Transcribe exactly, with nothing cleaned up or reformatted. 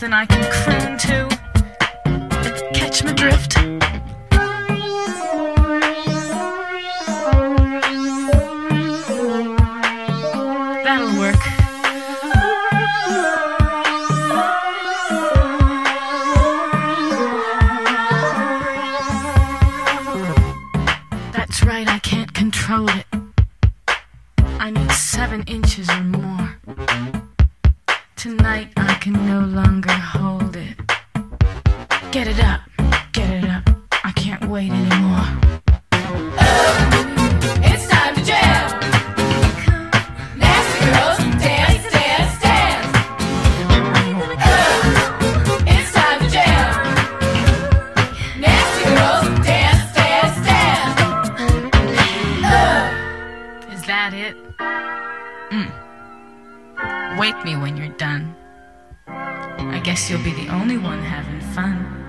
something I can croon to. Catch my drift? That'll work. That's right, I can't control it. I need seven inches or more. Tonight I can no longer hold it. Get it up, get it up. I can't wait anymore. Oh, it's time to jam. Nasty girls, dance, dance, dance. Oh, it's time to jam. Nasty girls, dance, dance, dance. Oh. Is that it? Mm. Wake me when you're done. I guess you'll be the only one having fun.